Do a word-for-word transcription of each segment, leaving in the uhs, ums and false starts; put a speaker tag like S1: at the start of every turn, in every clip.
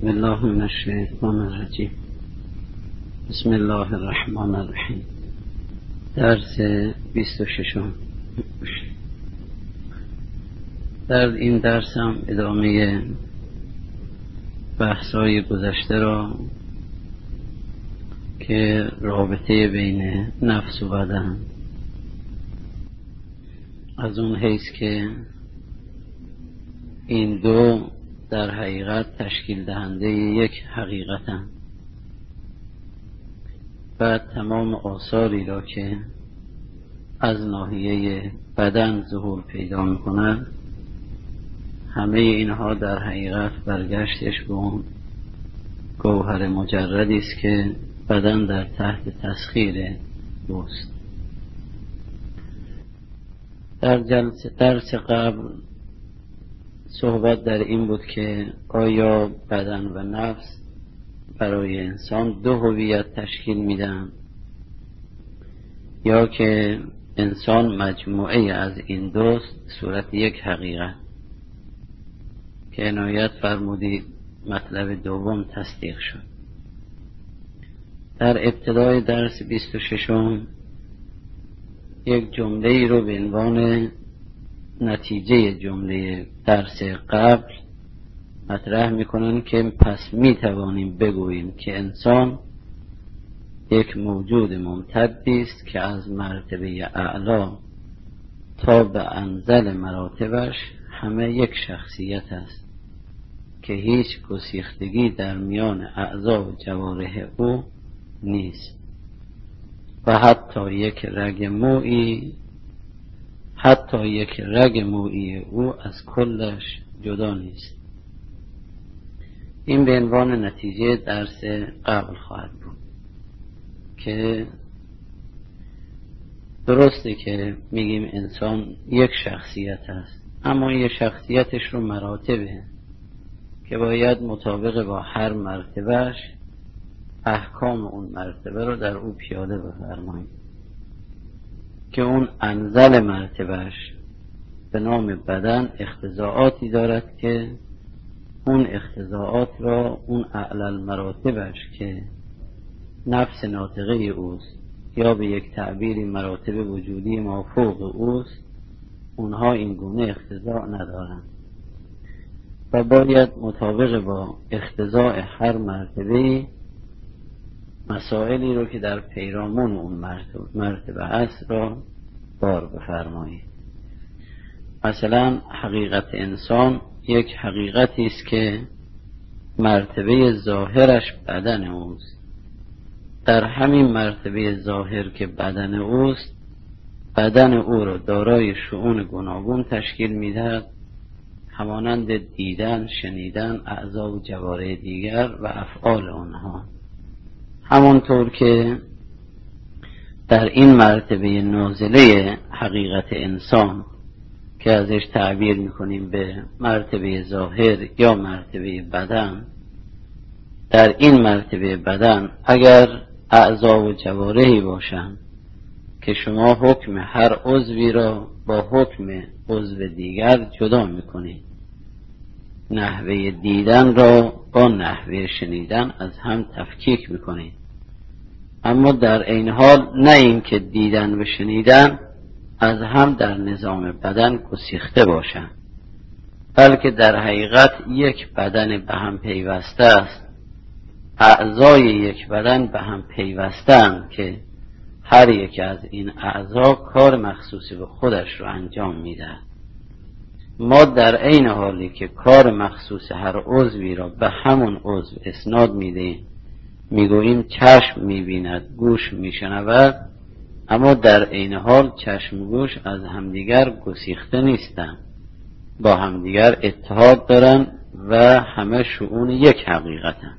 S1: بسم الله من الشیطان الرجیم. بسم الله الرحمن الرحیم. درس بیست و ششم. در این درس هم ادامه بحث‌های گذشته را که رابطه بین نفس و بدن، از اون حیث که این دو در حقیقت تشکیل دهنده یک حقیقتن و تمام آثاری را که از ناحیه بدن ظهور پیدا می‌کند، همه اینها در حقیقت برگشتش به اون گوهر مجردی است که بدن در تحت تسخیر اوست. در جلسه درس قبل صحبت در این بود که آیا بدن و نفس برای انسان دو هویت تشکیل میدن یا که انسان مجموعه از این دوست صورت یک حقیقت، که عنایت فرمودید مطلب دوم تصدیق شد. در ابتدای درس بیست و ششم یک جمله ای رو به عنوان نتیجه جمله درس قبل مطرح میکنن که پس میتوانیم بگوییم که انسان یک موجود ممتدی است که از مرتبه اعلا تا به انزل مراتبش همه یک شخصیت است که هیچ گسیختگی در میان اعضا و جوارح او نیست و حتی یک رگ مویی حتی یک رگ مویی او از کلش جدا نیست. این به عنوان نتیجه درس قبل خواهد بود که درسته که میگیم انسان یک شخصیت است، اما این شخصیتش رو مراتبه که باید مطابق با هر مرتبهش احکام اون مرتبه رو در او پیاده بفرماییم، که اون انزل مرتبهش به نام بدن اختزاعاتی دارد که اون اختزاعات را اون اعلی مراتبش که نفس ناطقه اوست یا به یک تعبیری مراتب وجودی ما فوق اوست، اونها این گونه اختزاع ندارند و باید مطابق با اختزاع هر مرتبه مسائلی رو که در پیرامون اون مرتبه, مرتبه است را بار بفرمایید. مثلا حقیقت انسان یک حقیقتی است که مرتبه ظاهرش بدن اوست. در همین مرتبه ظاهر که بدن اوست، بدن او را دارای شؤون گوناگون تشکیل میدهد، همانند دیدن، شنیدن، اعضا و جوارح دیگر و افعال آنها. همانطور که در این مرتبه نازله حقیقت انسان که ازش تعبیر میکنیم به مرتبه ظاهر یا مرتبه بدن، در این مرتبه بدن اگر اعضا و جوارحی باشند که شما حکم هر عضوی را با حکم عضو دیگر جدا میکنید، نحوه دیدن را با نحوه شنیدن از هم تفکیک میکنید، اما در این حال نه این که دیدن و شنیدن از هم در نظام بدن گسیخته باشند، بلکه در حقیقت یک بدن به هم پیوسته است، اعضای یک بدن به هم پیوستند که هر یک از این اعضا کار مخصوصی به خودش رو انجام میده. ما در عین حالی که کار مخصوص هر عضوی را به همون عضو اسناد میدیم، میگوییم چشم میبیند، گوش میشنود، اما در عین حال چشم و گوش از همدیگر گسیخته نیستند، با همدیگر اتحاد دارند و همه شؤون یک حقیقتند،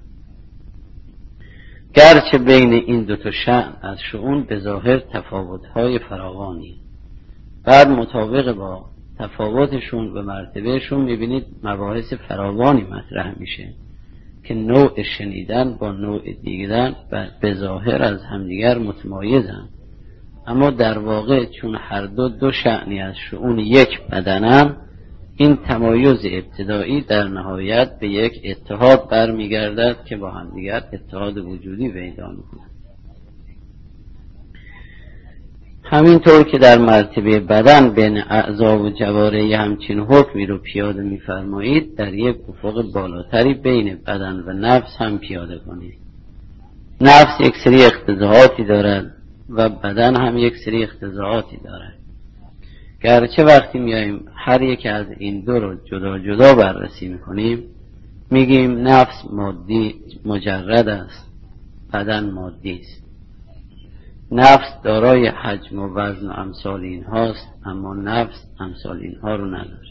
S1: گرچه بین این دو تا شأن از شؤون به ظاهر تفاوت‌های فراوانی. بعد مطابق با تفاوتشون و مرتبهشون میبینید مباحث فراوانی مطرح میشه که نوع شنیدن با نوع دیدن و به ظاهر از همدیگر متمایزن، اما در واقع چون هر دو دو شأنی از شؤون یک بدنن، این تمایز ابتدایی در نهایت به یک اتحاد برمیگردد که با همدیگر اتحاد وجودی پیدا می‌کند. همینطور که در مرتبه بدن بین اعضا و جوارح همچین حکمی رو پیاده می‌فرمایید، در یک افق بالاتری بین بدن و نفس هم پیاده کنید. نفس یک سری اقتضاعاتی دارد و بدن هم یک سری اقتضاعاتی دارد. گرچه وقتی میاییم هر یک از این دو رو جدا جدا بررسی میکنیم، میگیم نفس مادی مجرد است، بدن مادی است. نفس دارای حجم و وزن و امثال این هاست، اما نفس امثال این ها رو نداره.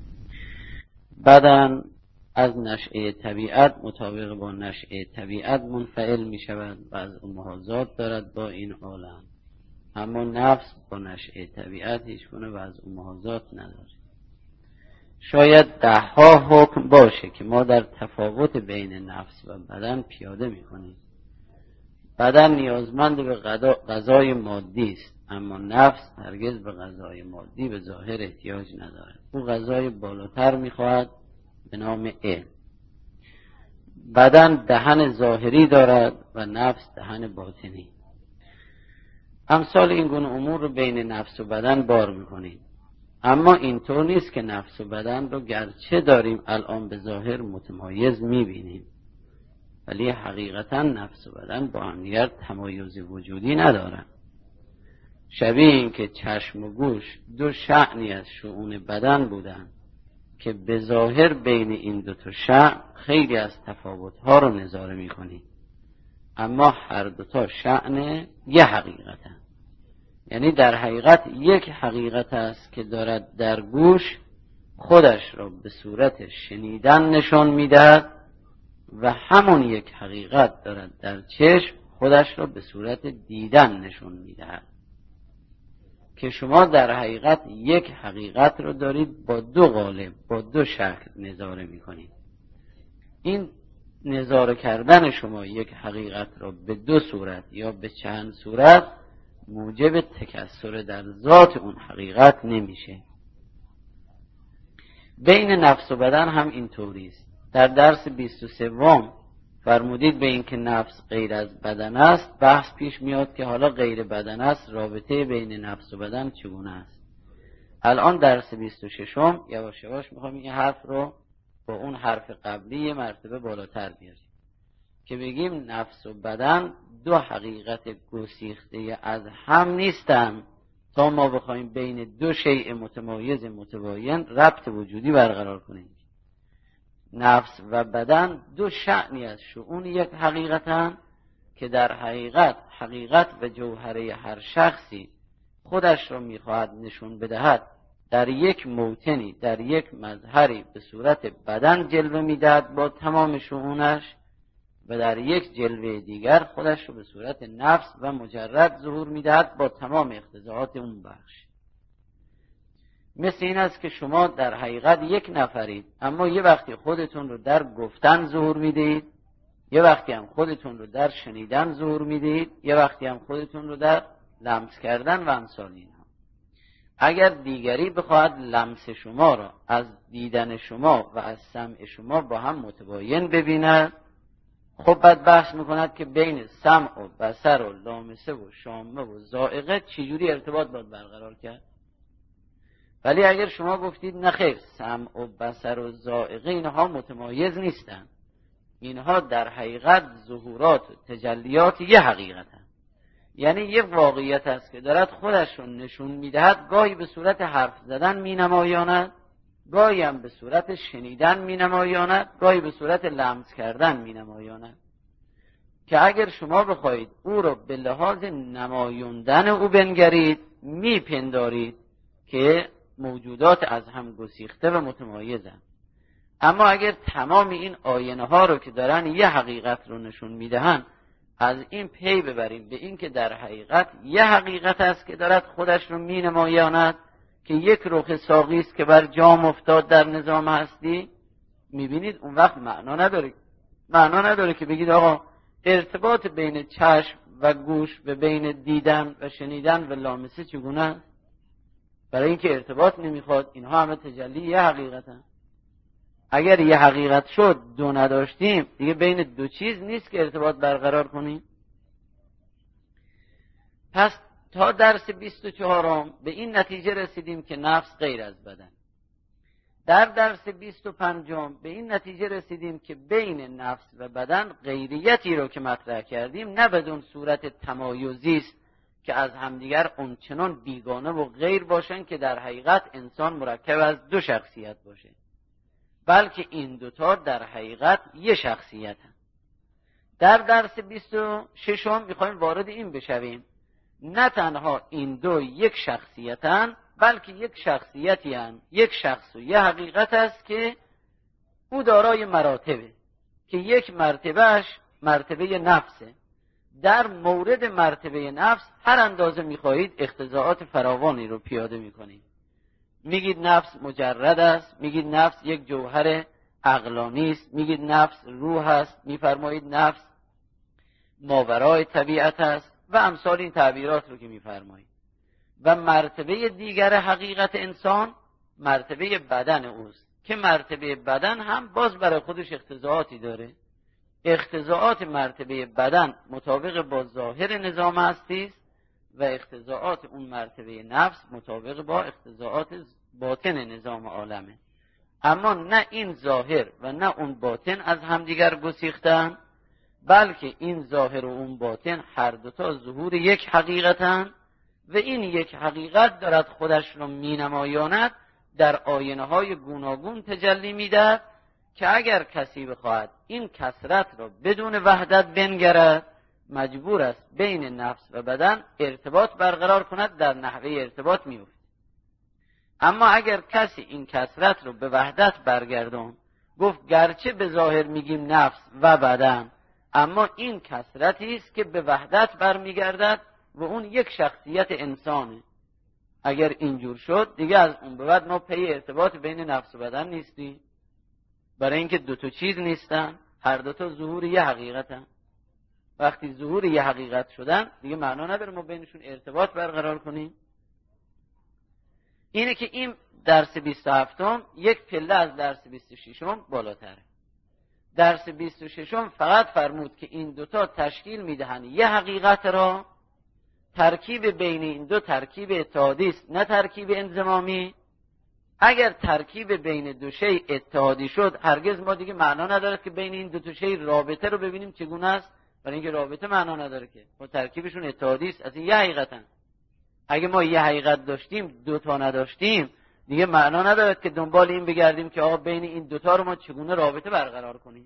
S1: بدن از نشأه طبیعت مطابق با نشأه طبیعت منفعل می شود و از محاذات دارد با این عالم، اما نفس با نشأه طبیعت هیچ گونه و از محاذات نداره. شاید ده ها حکم باشه که ما در تفاوت بین نفس و بدن پیاده می کنیم. بدن نیازمند به غذای مادی است، اما نفس هرگز به غذای مادی به ظاهر احتیاج ندارد. او غذای بالاتر می خواهد به نام علم. بدن دهن ظاهری دارد و نفس دهن باطنی. امثال این گونه امور رو بین نفس و بدن بار میکنید. اما اینطور نیست که نفس و بدن رو گرچه داریم الان به ظاهر متمایز میبینیم، ولی حقیقتا نفس و بدن با هم دیگر تمایز وجودی ندارن. شبیه این که چشم و گوش دو شأنی از شؤون بدن بودن که به ظاهر بین این دو تا شأن خیلی از تفاوت‌ها رو نظاره می‌کنی، اما هر دو تا شأن یه حقیقتن. یعنی در حقیقت یک حقیقت است که دارد در گوش خودش را به صورت شنیدن نشان می‌دهد و همون یک حقیقت دارد در چشم خودش را به صورت دیدن نشان می‌دهد، که شما در حقیقت یک حقیقت رو دارید با دو قالب، با دو شکل نظاره می‌کنید. این نظاره کردن شما یک حقیقت را به دو صورت یا به چند صورت موجب تکثر در ذات اون حقیقت نمیشه. بین نفس و بدن هم اینطوری است. در درس بیست و سه فرمودید به این که نفس غیر از بدن است، بحث پیش میاد که حالا غیر بدن است، رابطه بین نفس و بدن چگونه است. الان درس بیست و شش یواش یواش میخوام این حرف رو با اون حرف قبلی یه مرتبه بالاتر بیاریم که بگیم نفس و بدن دو حقیقت گسیخته از هم نیستن تا ما بخوایم بین دو شیء متمایز متباین ربط وجودی برقرار کنیم. نفس و بدن دو شأنی از شؤون یک حقیقتن که در حقیقت حقیقت و جوهره هر شخصی خودش را میخواهد نشون بدهد در یک موطنی، در یک مظهری به صورت بدن جلوه میدهد با تمام شؤونش، و در یک جلوه دیگر خودش را به صورت نفس و مجرد ظهور میدهد با تمام اقتضاعات اون بخش. مثل این است که شما در حقیقت یک نفرید، اما یه وقتی خودتون رو در گفتن ظهور میدهید، یه وقتی هم خودتون رو در شنیدن ظهور میدهید، یه وقتی هم خودتون رو در لمس کردن و امثال اینها. اگر دیگری بخواهد لمس شما را از دیدن شما و از سمع شما با هم متباین ببیند، خب بعد بحث میکند که بین سمع و بصر و لامسه و شامه و ذائقه چجوری ارتباط باید برقرار کرد. ولی اگر شما گفتید نه خیر، سمع و بصر و ذائقه اینها متمایز نیستن، اینها در حقیقت ظهورات و تجلیات یه حقیقتن، یعنی یه واقعیت است که دارد خودش رو نشون میدهد، گاهی به صورت حرف زدن مینمایاند، گاهی هم به صورت شنیدن مینمایاند، گاهی به صورت لمس کردن مینمایاند، که اگر شما بخواهید او رو به لحاظ نمایوندن او بنگرید میپندارید که موجودات از هم گسیخته و متمایزند. اما اگر تمام این آینه ها رو که دارن یه حقیقت رو نشون میدهن از این پی ببریم به این که در حقیقت یه حقیقت است که دارد خودش رو مینمایاند که یک رخ ساقی است که بر جام افتاد در نظام هستی، میبینید اون وقت معنا نداره معنا نداره که بگید آقا ارتباط بین چشم و گوش و بین دیدن و شنیدن و لامسه چگونه است. برای اینکه ارتباط نمیخواد. اینها همه تجلی یه حقیقتن. اگر یه حقیقت شد دو نداشتیم، دیگه بین دو چیز نیست که ارتباط برقرار کنیم. پس تا درس بیست و چهارم به این نتیجه رسیدیم که نفس غیر از بدن. در درس بیست و پنجم به این نتیجه رسیدیم که بین نفس و بدن غیریتی رو که مطرح کردیم نه بدون صورت تمایزی است که از همدیگر اونچنان بیگانه و غیر باشن که در حقیقت انسان مرکب از دو شخصیت باشه، بلکه این دوتا در حقیقت یه شخصیت هم. در درس بیست و ششم میخوایم وارد این بشویم نه تنها این دو یک شخصیتن، بلکه یک شخصیتی هن، یک شخص و یه حقیقت است که او دارای مراتبه که یک مرتبهش مرتبه نفسه. در مورد مرتبه نفس هر اندازه میخواهید اقتضاعات فراوانی رو پیاده میکنید. میگید نفس مجرد است، میگید نفس یک جوهر عقلانی است، میگید نفس روح است، میفرمایید نفس ماورای طبیعت است و امثال این تعبیرات رو که میفرمایید. و مرتبه دیگر حقیقت انسان مرتبه بدن اوست که مرتبه بدن هم باز برای خودش اقتضاعاتی داره. اقتضاعات مرتبه بدن مطابق با ظاهر نظام هستی است و اقتضاعات اون مرتبه نفس مطابق با اقتضاعات باطن نظام عالمه. اما نه این ظاهر و نه اون باطن از همدیگر گسیختن، بلکه این ظاهر و اون باطن هر دوتا ظهور یک حقیقتن و این یک حقیقت دارد خودش رو می نمایاند در آینه های گوناگون تجلی می دهد که اگر کسی بخواهد این کثرت را بدون وحدت بنگرد مجبور است بین نفس و بدن ارتباط برقرار کند، در نحوه ارتباط می افت. اما اگر کسی این کثرت رو به وحدت برگردون، گفت گرچه به ظاهر میگیم نفس و بدن، اما این کثرتی است که به وحدت برمیگردد و اون یک شخصیت انسانه. اگر اینجور شد دیگه از اون به بعد ما پی ارتباط بین نفس و بدن نیستی، برای اینکه دو تا چیز نیستن، هر دو تا ظهور یه حقیقتن. وقتی ظهور یه حقیقت شدن دیگه معنا نداره ما بینشون ارتباط برقرار کنیم. اینه که این درس بیست و هفتم یک پله از درس بیست و ششم بالاتره. درس بیست و ششم فقط فرمود که این دوتا تشکیل میدهن یه حقیقت را، ترکیب بین این دو ترکیب اتحادی است نه ترکیب انضمامی. اگر ترکیب بین دو شی اتحادی شد هرگز ما دیگه معنا نداره که بین این دو تا شی رابطه رو ببینیم چگونه است، برای اینکه رابطه معنا نداره که ما ترکیبشون اتحادی است، از این یه حقیقتن. اگه ما یه حقیقت داشتیم دو تا نداشتیم دیگه معنا نداره که دنبال این بگردیم که آقا بین این دوتا رو ما چگونه رابطه برقرار کنیم.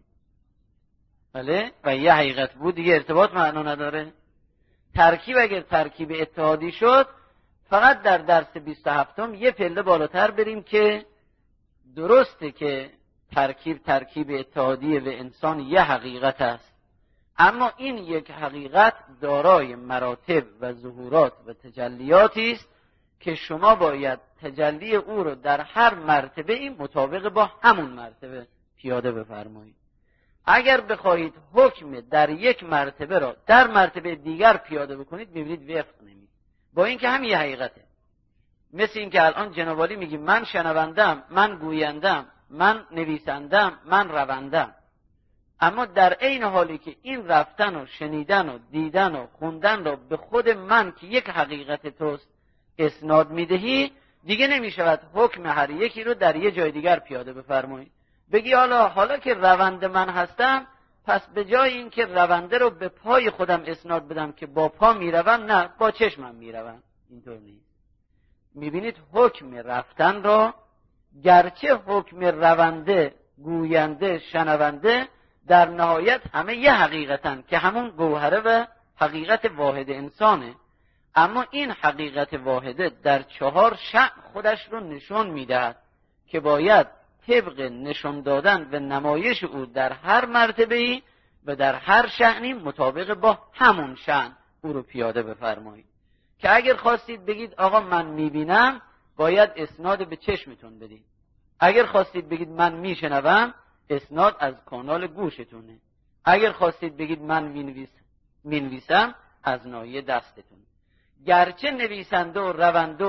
S1: بله، و یه حقیقت بود دیگه ارتباط معنا نداره. ترکیب اگر ترکیب اتحادی شد فقط در درس بیست و هفتم یه پله بالاتر بریم که درسته که ترکیب ترکیب اتحادی و انسان یه حقیقت است، اما این یک حقیقت دارای مراتب و ظهورات و تجلیاتی است که شما باید تجلی او رو در هر مرتبه این مطابق با همون مرتبه پیاده بفرمایید. اگر بخواهید حکم در یک مرتبه را در مرتبه دیگر پیاده بکنید میبینید وفق نمید، با اینکه هم یه حقیقته. مثل این که الان جناب عالی میگیم من شنوندم، من گویندم، من نویسندم، من روندم، اما در عین حالی که این رفتن و شنیدن و دیدن و خوندن را به خود من که یک حقیقت توست اسناد میدهی، دیگه نمیشود حکم هر یکی رو در یه جای دیگر پیاده بفرمایید. بگی حالا حالا که روند من هستم، پس به جای این که رونده رو به پای خودم اسناد بدم که با پا میروم، نه با چشمم میروم. اینطور نیست. میبینید حکم رفتن را گرچه حکم رونده، گوینده، شنونده در نهایت همه یه حقیقتن که همون گوهره و حقیقت واحد انسانه، اما این حقیقت واحده در چهار شأن خودش رو نشون میدهد که باید طبق نشون دادن و نمایش او در هر مرتبه‌ای و در هر شأنی مطابق با همون شأن او رو پیاده بفرمایید. که اگر خواستید بگید آقا من میبینم، باید اسناد به چشمتون بدید. اگر خواستید بگید من میشنوم، اسناد از کانال گوشتونه. اگر خواستید بگید من مینویسم، از ناحیه دستتون. گرچه نویسنده و رونده و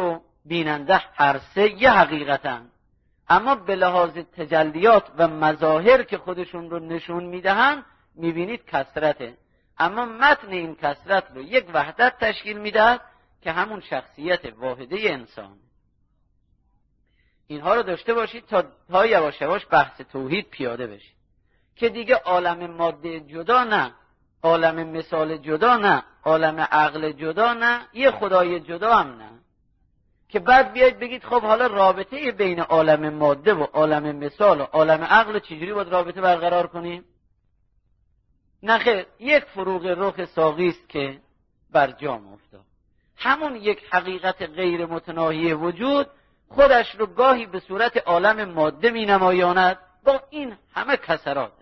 S1: بیننده هر سه یه حقیقتن، اما به لحاظ تجلیات و مظاهر که خودشون رو نشون میدهن میبینید کثرته، اما متن این کثرت رو یک وحدت تشکیل میدهد که همون شخصیت واحده انسان. اینها رو داشته باشید تا تا یواش یواش بحث توحید پیاده بشه که دیگه عالم ماده جدا نه، عالم مثال جدا نه، عالم عقل جدا نه، یه خدای جدا هم نه، که بعد بیاید بگید خب حالا رابطه بین عالم ماده و عالم مثال و عالم عقل چجوری باید رابطه برقرار کنیم؟ نه خیر، یک فروغ رخ ساقی است که بر جام افتاد. همون یک حقیقت غیر متناهی وجود خودش رو گاهی به صورت عالم ماده می نمایاند با این همه کثراتش.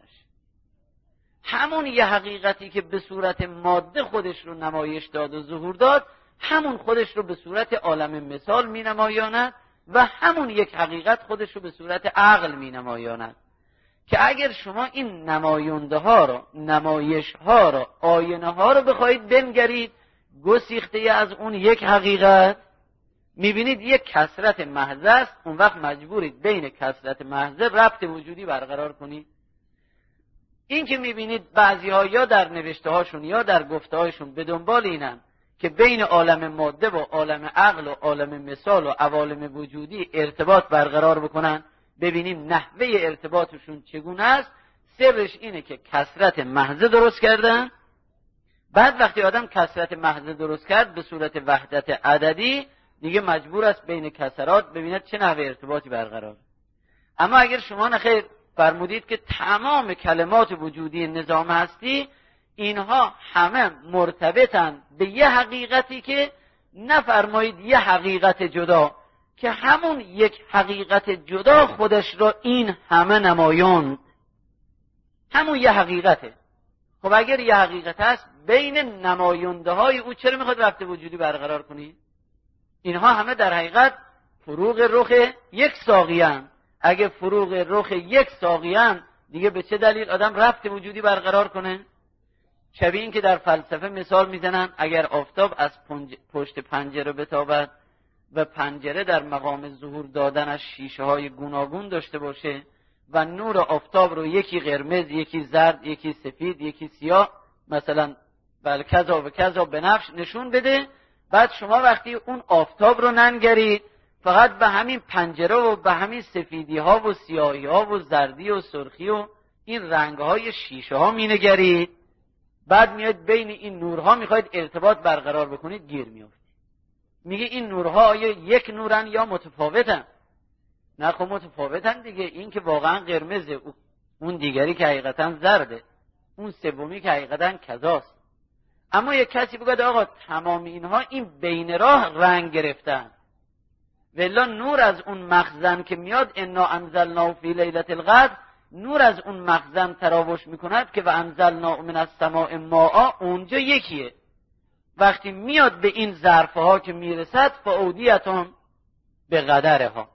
S1: همون یه حقیقتی که به صورت ماده خودش رو نمایش داد و ظهور داد، همون خودش رو به صورت عالم مثال می نمایاند و همون یک حقیقت خودش رو به صورت عقل می نمایاند که اگر شما این نماینده ها رو، نمایش ها رو، آینه ها رو بخواید بنگرید گسیخته از اون یک حقیقت، میبینید یک کثرت محض است. اون وقت مجبورید بین کثرت محض ربط وجودی برقرار کنید. این که میبینید بعضی ها یا در نوشته هاشون یا در گفته هاشون به دنبال اینن که بین عالم ماده و عالم عقل و عالم مثال و عوالم وجودی ارتباط برقرار بکنن، ببینیم نحوه ارتباطشون چگونه است. سرش اینه که کثرت محض درست کردن. بعد وقتی آدم کثرت محض درست کرد به صورت وحدت عددی، دیگه مجبور است بین کثرات ببیند چه نحوه ارتباطی برقرار. اما اگر شما نخیر فرمودید که تمام کلمات وجودی نظام هستی اینها همه مرتبطن به یه حقیقتی که نفرمایید یه حقیقت جدا، که همون یک حقیقت جدا خودش را این همه نمایان، همون یه حقیقته. خب اگر یه حقیقت هست بین نماینده های او چرا میخواد ربط وجودی برقرار کنید؟ اینها همه در حقیقت فروغ رخ یک ساقیان. اگه فروغ رخ یک ساقیان دیگه به چه دلیل آدم ربط وجودی برقرار کنه؟ شبیه این که در فلسفه مثال میزنن اگر آفتاب از پشت پنجره بتابد و پنجره در مقام ظهور دادنش شیشه های گوناگون داشته باشه و نور آفتاب رو یکی قرمز، یکی زرد، یکی سفید، یکی سیاه، مثلا بله کذا و کذا بنفش نشون بده، بعد شما وقتی اون آفتاب رو ننگرید فقط به همین پنجره و به همین سفیدی ها و سیاهی ها و زردی و سرخی و این رنگ های شیشه ها می نگرید، بعد میاد بین این نورها میخواید ارتباط برقرار بکنید، گیر میافتید. میگه این نورها آیا یک نورن یا متفاوتن؟ نه خب متفاوتن دیگه. این که واقعا قرمزه، اون دیگری که حقیقتا زرده، اون سومی که حقیقتا کذاست. اما یک کسی بگه آقا تمام اینها این بین راه رنگ گرفتن، ولی نور از اون مخزن که میاد انا انزلنا فی لیلة القدر، نور از اون مخزن تراوش میکند که و انزلنا من السماء ماء، اونجا یکیه. وقتی میاد به این ظرفها که میرسد فاودیتون به قدرها،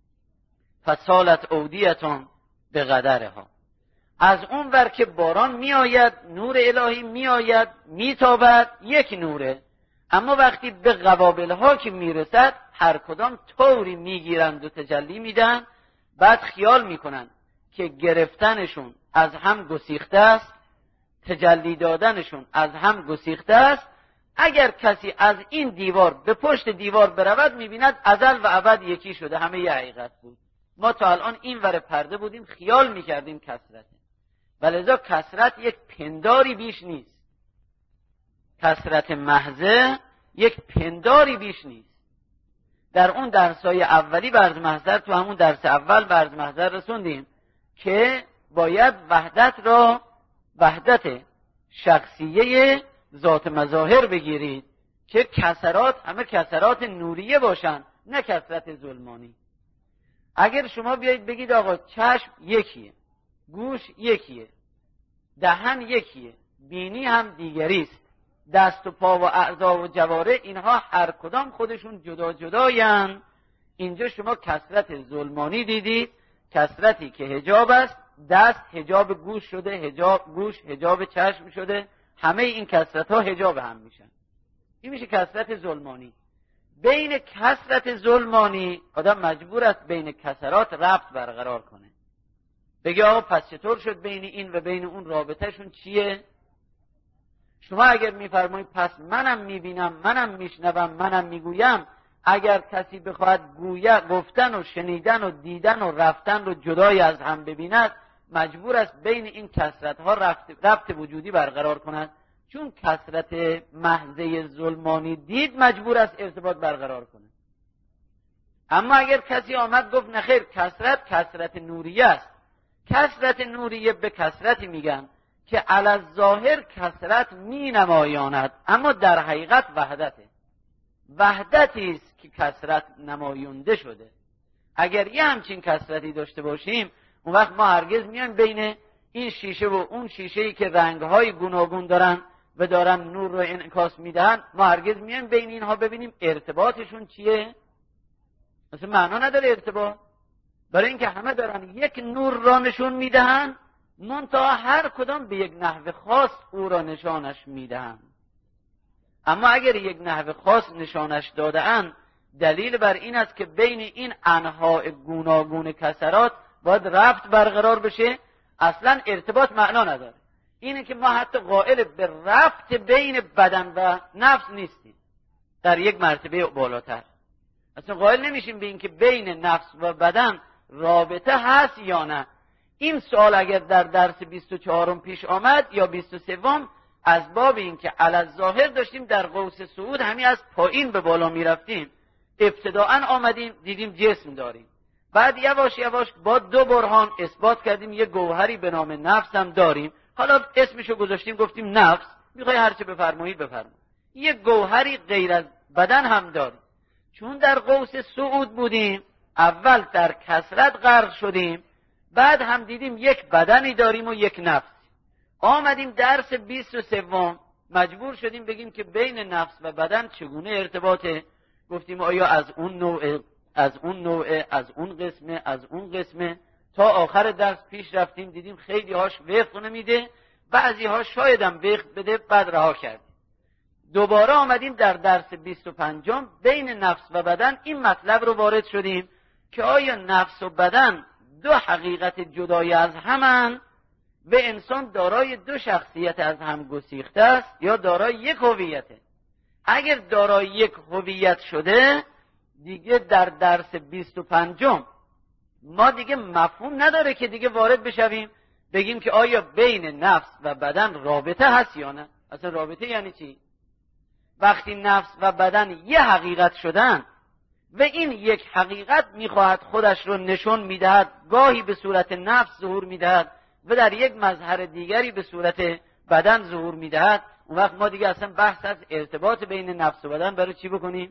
S1: فسالت اودیتون به قدرها. از اون ور که باران میآید، نور الهی میآید میتابد، یک نوره. اما وقتی به قوابل ها که میرسد هر کدام طوری میگیرند و تجلی میدن، بعد خیال میکنن که گرفتنشون از هم گسیخته است، تجلی دادنشون از هم گسیخته است. اگر کسی از این دیوار به پشت دیوار برود میبیند ازل و ابد یکی شده، همه یه حقیقت بود. ما تا الان این ور پرده بودیم خیال میکردیم کثرته، ولذا کثرت یک پنداری بیش نیست. کثرت محضه یک پنداری بیش نیست. در اون درسای اولی برز محضر، تو همون درس اول برز محضر رسوندیم که باید وحدت را وحدت شخصیه ذات مظاهر بگیرید که کثرات همه کثرات نوریه باشن، نه کثرت ظلمانی. اگر شما بیایید بگید آقا چشم یکیه، گوش یکیه، دهن یکیه، بینی هم دیگری است، دست و پا و اعضا و جواره اینها هر کدام خودشون جدا جداین، اینجا شما کثرت ظلمانی دیدید، کثرتی که حجاب است. دست حجاب گوش شده، حجاب گوش حجاب چشم شده، همه این کثرت ها حجاب هم میشن. این میشه کثرت ظلمانی. بین کثرت ظلمانی آدم مجبور است بین کسرات ربط برقرار کنه، بگه آقا پس چطور شد بین این و بین اون رابطهشون چیه؟ شما اگر میفرمایید پس منم میبینم، منم میشنوم، منم میگویم، اگر کسی بخواهد گویا گفتن و شنیدن و دیدن و رفتن رو جدای از هم ببیند، مجبور است بین این کثرت ها ربط, ربط وجودی برقرار کند، چون کثرت محضه ظلمانی دید مجبور است ارتباط برقرار کند. اما اگر کسی آمد گفت نخیر کثرت کثرت نوریه است، کثرت نوریه به کثرتی میگن که علی الظاهر کثرت می نمایاند اما در حقیقت وحدته، وحدتی است که کثرت نمایونده شده. اگر یه همچین کثرتی داشته باشیم اون وقت ما هرگز میان بین این شیشه و اون شیشه‌ای که رنگ‌های گوناگون دارن و دارن نور رو انعکاس میدهن، ما هرگز میان بین اینها ببینیم ارتباطشون چیه؟ اصلا معنا نداره ارتباط، برای اینکه همه دارن یک نور را نشون میدهن، منتها هر کدام به یک نحو خاص او را نشانش میدهن. اما اگر یک نحو خاص نشانش داده‌اند، دلیل بر این است که بین این انواع گوناگون کثرات باید ربط برقرار بشه. اصلا ارتباط معنا نداره. اینه که ما حتی قائل به ربط بین بدن و نفس نیستیم در یک مرتبه بالاتر. اصلا قائل نمیشیم به این که بین نفس و بدن رابطه هست یا نه. این سوال اگر در درس بیست و چهارم پیش آمد یا بیست و سوم، از باب این که علی الظاهر داشتیم در قوس صعود همین از پایین به بالا می رفتیم، ابتداءً آمدیم دیدیم جسم داریم، بعد یواش یواش با دو برهان اثبات کردیم یه گوهری به نام نفس هم داریم، حالا اسمشو گذاشتیم گفتیم نفس، میخوای هرچه بفرمایید بفرمایید، یه گوهری غیر از بدن هم داریم. چون در قوس صعود بودیم اول در کثرت غرق شدیم، بعد هم دیدیم یک بدنی داریم و یک نفس. آمدیم درس بیست و سوم مجبور شدیم بگیم که بین نفس و بدن چگونه ارتباطه. گفتیم آیا از اون نوع از اون نوع از اون قسمه از اون قسمه، تا آخر درس پیش رفتیم دیدیم خیلی هاش وفق نمیده، بعضی ها شاید هم وفق بده، بعد رها کردیم. دوباره آمدیم در درس بیست و پنجم بین نفس و بدن این مطلب رو وارد شدیم که آیا نفس و بدن دو حقیقت جدای از همن و انسان دارای دو شخصیت از هم گسیخته است یا دارای یک هویته. اگر دارای یک هویت شده دیگه در درس بیست و پنجم ما دیگه مفهوم نداره که دیگه وارد بشویم بگیم که آیا بین نفس و بدن رابطه هست یا نه. اصلا رابطه یعنی چی؟ وقتی نفس و بدن یه حقیقت شدن و این یک حقیقت میخواهد خودش رو نشون میدهد، گاهی به صورت نفس ظهور میدهد و در یک مظهر دیگری به صورت بدن ظهور میدهد، اون وقت ما دیگه اصلا بحث از ارتباط بین نفس و بدن برای چی بکنیم؟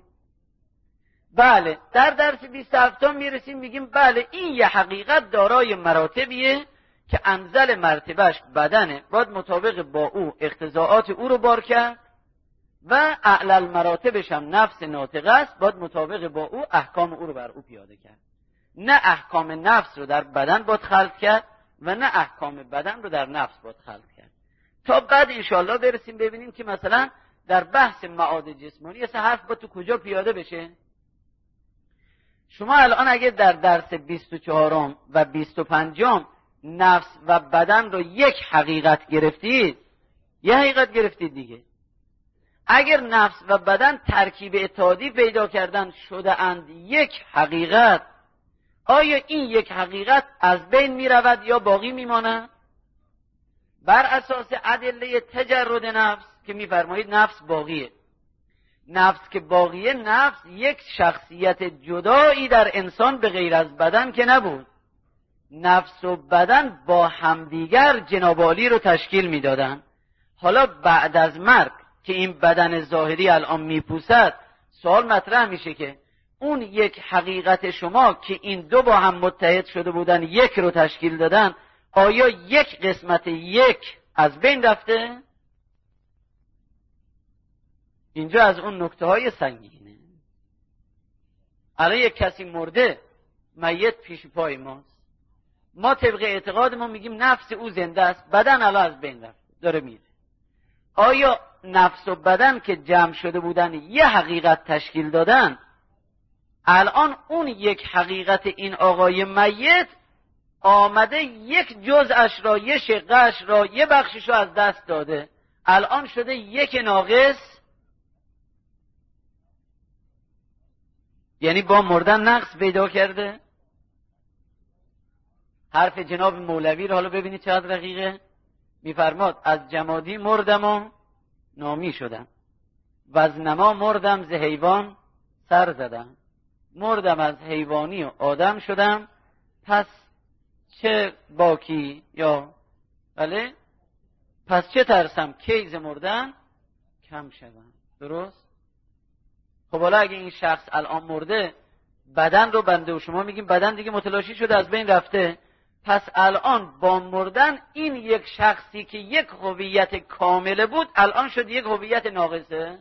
S1: بله در درس بیست و هفتم میرسیم میگیم بله این یه حقیقت دارای مراتبیه که انزل مرتبهش بدنه، باید مطابق با او اقتضاعات او رو بار کرد و اعلی المراتبش هم نفس ناطقه است، باید مطابق با او احکام او رو بر او پیاده کرد. نه احکام نفس رو در بدن باید خلق کرد و نه احکام بدن رو در نفس باید خلق کرد. تا بعد انشاءالله برسیم ببینیم که مثلا در بحث معاد جسمانی اصلا حرف با تو کجا پیاده بشه. شما الان اگه در درس بیست و چهارم و بیست و پنجم نفس و بدن رو یک حقیقت گرفتید، یه حقیقت گرفتید دیگه. اگر نفس و بدن ترکیب اتحادی پیدا کردن شده اند یک حقیقت، آیا این یک حقیقت از بین می رود یا باقی می ماند؟ بر اساس ادله تجرد نفس که می فرمایید نفس باقیه. نفس که باقیه، نفس یک شخصیت جدایی در انسان به غیر از بدن که نبود. نفس و بدن با همدیگر جناب عالی رو تشکیل می دادن. حالا بعد از مرگ که این بدن ظاهری الان میپوسد، سوال مطرح میشه که اون یک حقیقت شما که این دو با هم متحد شده بودن یک رو تشکیل دادن، آیا یک قسمت یک از بین رفته؟ اینجا از اون نکته های سنگینه. الان یک کسی مرده، میت پیش پای ماست، ما طبق اعتقاد ما میگیم نفس او زنده است، بدن الان از بین رفته داره میره. آیا نفس و بدن که جمع شده بودن یه حقیقت تشکیل دادن، الان اون یک حقیقت این آقای میت آمده یک جزءش را، یه شقهش را، یه بخشش را از دست داده، الان شده یک ناقص. یعنی با مردن نقص پیدا کرده. حرف جناب مولوی رو حالا ببینید چقدر رقیقه. میفرماد از جمادی مردم و نامی شدم و از نما مردم ز حیوان سر زدم، مردم از حیوانی و آدم شدم، پس چه باکی یا بله پس چه ترسم کی ز مردن کم شدم. درست؟ خب حالا اگه این شخص الان مرده، بدن رو بنده و شما میگیم بدن دیگه متلاشی شده، از بین رفته، پس الان با مردن این یک شخصی که یک هویت کامله بود الان شد یک هویت ناقصه.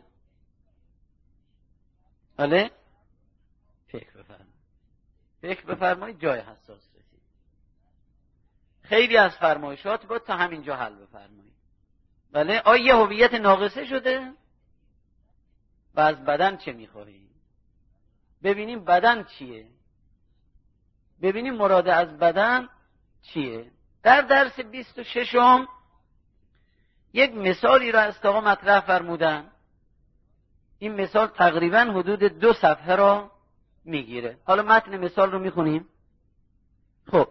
S1: بله؟ فکر بفرمایید، فکر بفرمایید، جای حساس رسید. خیلی از فرمایشات باید تا همینجا حل بفرمایید. بله؟ آیا یه هویت ناقصه شده؟ و از بدن چه میخواهیم؟ ببینیم بدن چیه، ببینیم مراد از بدن چیه. در درس بیست و ششم یک مثالی را از آقا مطرح فرمودن. این مثال تقریبا حدود دو صفحه را میگیره. حالا متن مثال رو میخونیم. خب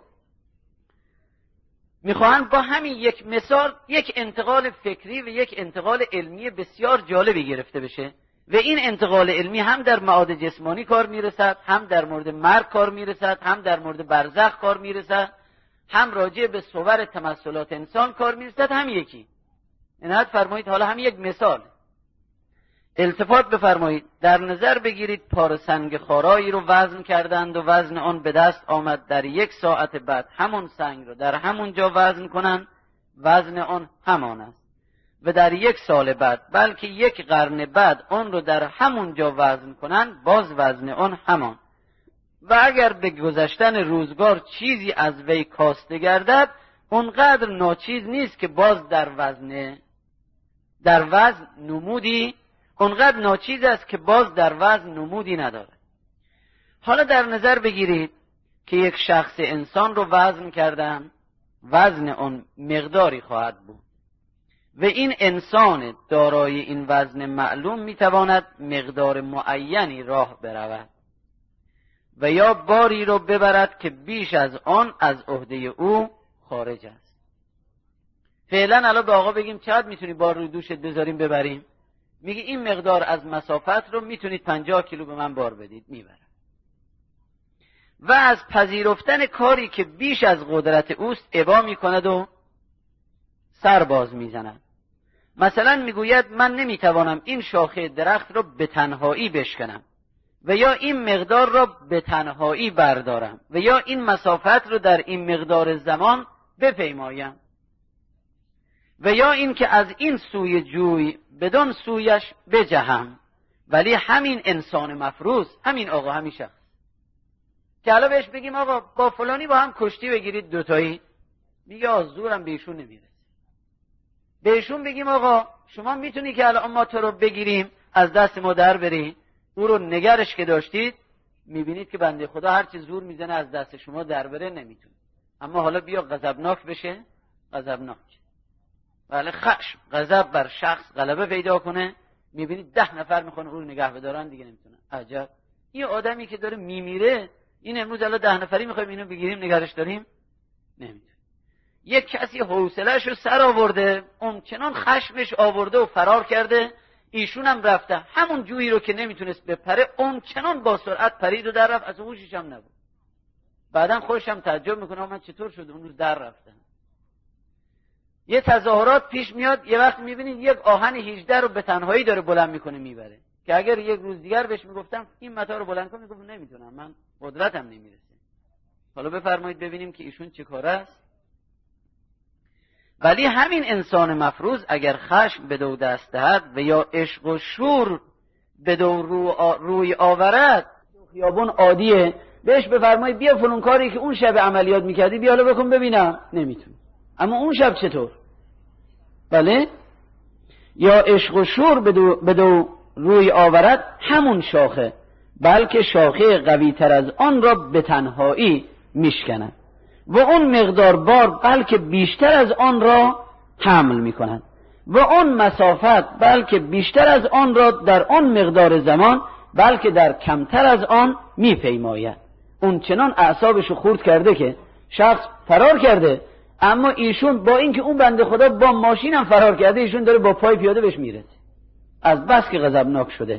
S1: میخواهند با همین یک مثال یک انتقال فکری و یک انتقال علمی بسیار جالبی گرفته بشه و این انتقال علمی هم در معاد جسمانی کار میرسد، هم در مورد مرگ کار میرسد، هم در مورد برزخ کار میرسد، هم راجع به صور تمثلات انسان کار میرسد. هم یکی عنایت فرمایید. حالا هم یک مثال التفات بفرمایید. در نظر بگیرید پاره سنگ خارایی رو وزن کردند و وزن آن به دست آمد. در یک ساعت بعد همون سنگ رو در همون جا وزن کنند، وزن آن همان است. و در یک سال بعد بلکه یک قرن بعد آن رو در همون جا وزن کنند، باز وزن آن همان. و اگر به گذشتن روزگار چیزی از وی کاسته گردد، اونقدر ناچیز نیست که باز در وزن در وزن نمودی اونقدر ناچیز است که باز در وزن نمودی ندارد. حالا در نظر بگیرید که یک شخص انسان رو وزن کردن، وزن آن مقداری خواهد بود و این انسان دارای این وزن معلوم میتواند مقدار معینی راه برود و یا باری رو ببرد که بیش از آن از عهده او خارج است. فعلا الان به آقا بگیم چقدر میتونی بار رو دوشت بذاریم ببریم؟ میگه این مقدار از مسافت رو میتونید پنجاه کیلو به من بار بدید، میبرم. و از پذیرفتن کاری که بیش از قدرت اوست ابا میکند و سر باز میزند. مثلا میگوید من نمیتوانم این شاخه درخت رو به تنهایی بشکنم و یا این مقدار را به تنهایی بردارم و یا این مسافت رو در این مقدار زمان بپیمایم و یا این که از این سوی جوی بدون سویش بجهم. ولی همین انسان مفروض، همین آقا، همین شخص که حالا بهش بگیم آقا با فلانی با هم کشتی بگیرید دوتایی، میگه آزورم بهشون نمیرسه. بهشون بگیم آقا شما میتونی که الان ما تو رو بگیریم از دست ما در بری، او رو نگرش که داشتید میبینید که بنده خدا هرچی زور میزنه از دست شما در بره نمیتونه. اما حالا بیا غضبناک بشه، غضبناک بله خشم غضب بر شخص غلبه پیدا کنه، میبینید ده نفر میخوان او رو نگه بدارن دیگه نمیتونن. عجب، این آدمی که داره میمیره این امروز الان ده نفری میخوایم اینو بگیریم نگرش داریم نمیتونه. یک کسی حوصله‌اش رو سر آورده، اون چنان خشمش آورده و فرار کرده، ایشون هم رفته همون جویی رو که نمیتونست بپره اون چنان با سرعت پرید و در رفت، از هوشش هم نبود. بعدن خودش هم تعجب میکنه من چطور شد اون روز در رفتم. یه تظاهرات پیش میاد، یه وقت میبینید یک آهن هجده رو به تنهایی داره بلند میکنه میبره، که اگر یک روز دیگر بهش میگفتم این متا رو بلند کن میگفت نمیتونم، من قدرتم نمیرسه. حالا بفرمایید ببینیم که ایشون چه کاره است. ولی همین انسان مفروض اگر خشم به دو دست دهد و یا عشق و شور به دو رو آ... روی آورد، خیابون عادیه، بهش بفرمایید بیا فلان کاری که اون شب عملیات میکردی بیا حالا بکن ببینم، نمیتونه. اما اون شب چطور؟ بله
S2: یا عشق و شور بدو, بدو روی آورد همون شاخه، بلکه شاخه قوی تر از آن را به تنهایی میشکند و اون مقدار بار بلکه بیشتر از آن را حمل میکنند و اون مسافت بلکه بیشتر از آن را در آن مقدار زمان بلکه در کمتر از آن میپیماید. اون چنان اعصابشو خورد کرده که شخص فرار کرده، اما ایشون با اینکه اون بنده خدا با ماشین هم فرار کرده، ایشون داره با پای پیاده بهش میرسه از بس که غضبناک شده.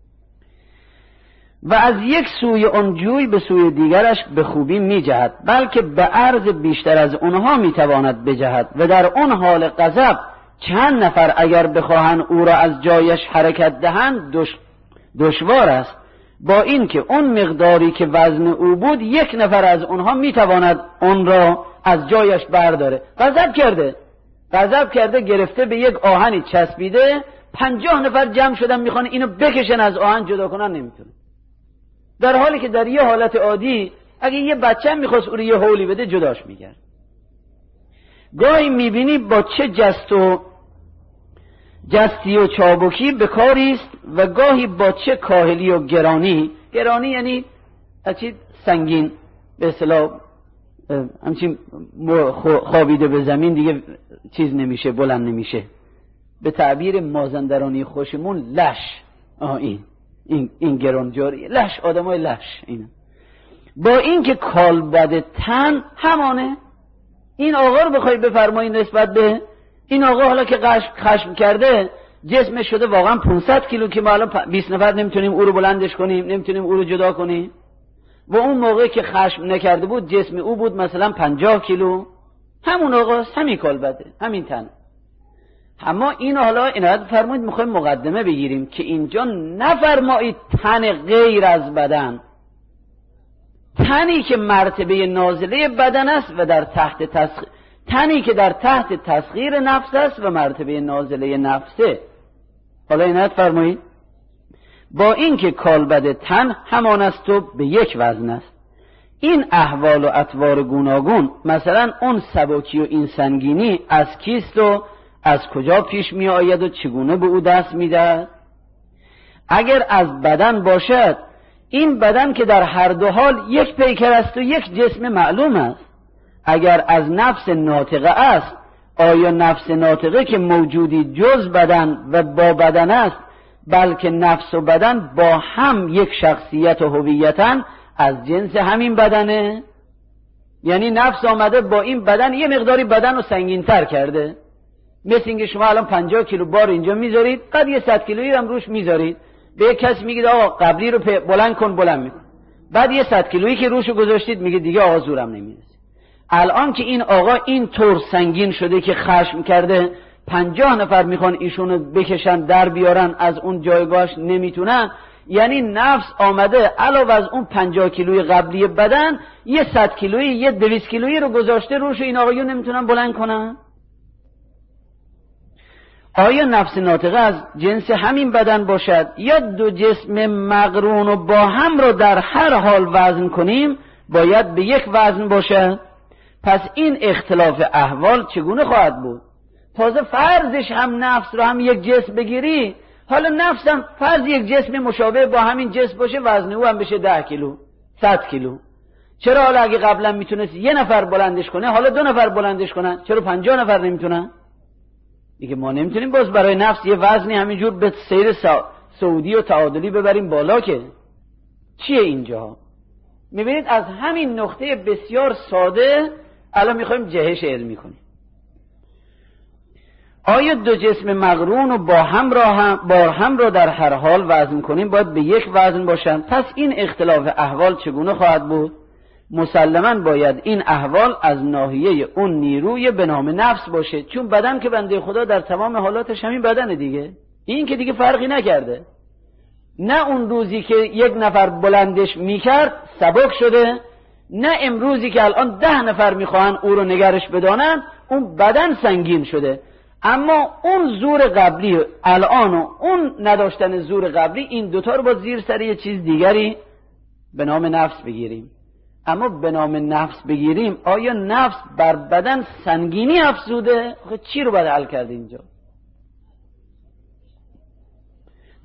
S2: و از یک سوی اون جوی به سوی دیگرش به خوبی می جهد، بلکه به عرض بیشتر از اونها می تواند بجهد و در اون حال غضب چند نفر اگر بخواهند او را از جایش حرکت دهند دش... دشوار است، با این که اون مقداری که وزن او بود یک نفر از اونها می تواند اون را از جایش برداره. غضب کرده غضب کرده گرفته به یک آهنی چسبیده، پنجاه نفر جمع شدن میخوان اینو بکشن از آهن جدا کنن، نمیتونه. در حالی که در یه حالت عادی اگه یه بچه هم میخواست او رو یه حولی بده جداش میگرد. گاهی میبینی با چه جست و جستی و چابکی به کاری است و گاهی با چه کاهلی و گرانی. گرانی یعنی چی؟ سنگین، به اصطلاح همچین خوابیده به زمین دیگه چیز نمیشه، بلند نمیشه. به تعبیر مازندرانی خوشمون لش. آه این این این گرانجاری لش، آدمای لش. این با اینکه کالبد تن همانه. این آقا رو بخوای بفرمایی نسبت به این آقا، حالا که خشم, خشم کرده جسمش شده واقعا پانصد کیلو که ما الان بیست نفر نمیتونیم او رو بلندش کنیم، نمیتونیم او رو جدا کنیم، و اون موقع که خشم نکرده بود جسم او بود مثلا پنجاه کیلو. همون آقاست، همین کالبده، همین تن. اما این حالا عنایت فرمایید میخوایم مقدمه بگیریم که اینجا نفرمایید تن غیر از بدن، تنی که مرتبه نازله بدن است و در تحت تسخیر، تنی که در تحت تسخیر نفس است و مرتبه نازله نفسه. حالا عنایت فرمایید با اینکه کالبد تن همان است و به یک وزن است. این احوال و اطوار گوناگون، مثلا اون سبکی و این سنگینی از کیست و از کجا پیش می آید و چگونه به او دست می دهد؟ اگر از بدن باشد، این بدن که در هر دو حال یک پیکر است و یک جسم معلوم است. اگر از نفس ناطقه است، آیا نفس ناطقه که موجودی جز بدن و با بدن است، بلکه نفس و بدن با هم یک شخصیت و هویتن از جنس همین بدنه؟ یعنی نفس آمده با این بدن یه مقداری بدن رو سنگین تر کرده. مثل اینکه شما الان پنجاه کیلو بار اینجا میذارید، بعد یه صد کیلویی هم روش میذارید، به یک کسی میگید آقا قبلی رو بلند کن، بلند میکن، بعد یه صد کیلویی که روشو گذاشتید میگید دیگه آقا زورم نمیرسه. الان که این آقا این طور سنگین شده که خشم کرده، پنجاه نفر میخوان ایشونو بکشن در بیارن از اون جایگاهش نمیتونن، یعنی نفس آمده علاوه از اون پنجاه کیلوی قبلی بدن یه صد کیلویی یه دویست کیلویی رو گذاشته روش، این آقایون نمیتونن بلند کنن. آیا نفس ناطقه از جنس همین بدن باشد یا دو جسم مقرون و با هم رو در هر حال وزن کنیم باید به یک وزن باشد؟ پس این اختلاف احوال چگونه خواهد بود؟ تازه فرضش هم نفس رو هم یک جسم بگیری، حالا نفس هم فرض یک جسم مشابه با همین جسم باشه، وزن او هم بشه ده کیلو، صد کیلو. چرا حالا اگه قبلا میتونست یه نفر بلندش کنه، حالا دو نفر بلندش کنن، چرا پنجاه نفر نمیتونن؟ دیگه ما نمیتونیم باز برای نفس یه وزنی همینجور به سیر سعودی و تعادلی ببریم بالا که. چیه اینجا؟ میبینید از همین نقطه بسیار ساده الان میخوایم جهش علمی کنیم. آیا دو جسم مقرون و با هم را هم با هم را در هر حال وزن کنیم باید به یک وزن باشند؟ پس این اختلاف احوال چگونه خواهد بود؟ مسلماً باید این احوال از ناحیه اون نیروی به نام نفس باشه، چون بدن که بنده خدا در تمام حالاتش همین بدنه دیگه، این که دیگه فرقی نکرده. نه اون روزی که یک نفر بلندش میکرد سبک شده، نه امروزی که الان ده نفر میخواهن او رو نگرش بدانن اون بدن سنگین شده. اما اون زور قبلی الان و اون نداشتن زور قبلی، این دوتا رو با زیر سر یه چیز دیگری به نام نفس بگیریم. اما به نام نفس بگیریم، آیا نفس بر بدن سنگینی افزوده؟ چی رو باید حل کرد اینجا؟